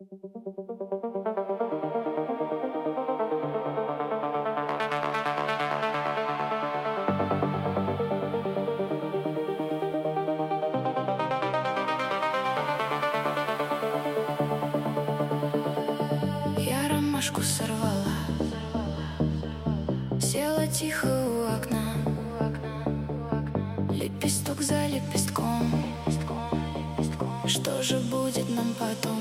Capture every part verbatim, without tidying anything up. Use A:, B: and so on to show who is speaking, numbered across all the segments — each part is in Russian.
A: Я ромашку сорвала, села тихо у окна, лепесток за лепестком. Что же будет нам потом?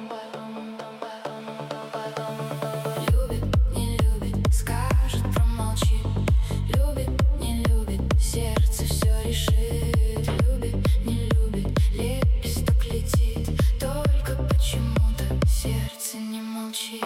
A: Любит, не любит, скажет, промолчит. Любит, не любит, сердце все решит. Любит, не любит, лепесток летит. Только почему-то сердце не молчит.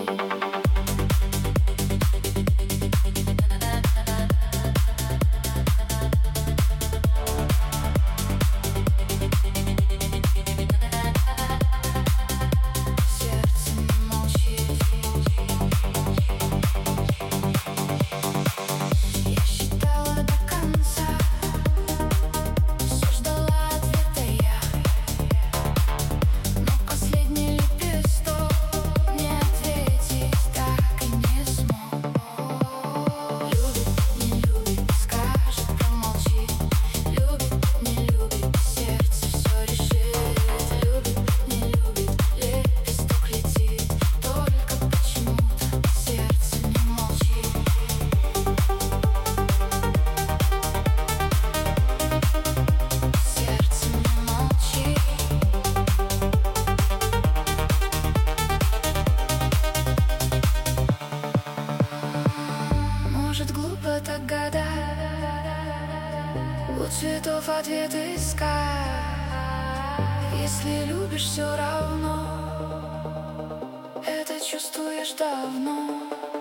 A: Так гадать, у цветов ответ искать. Если любишь, все равно, это чувствуешь давно.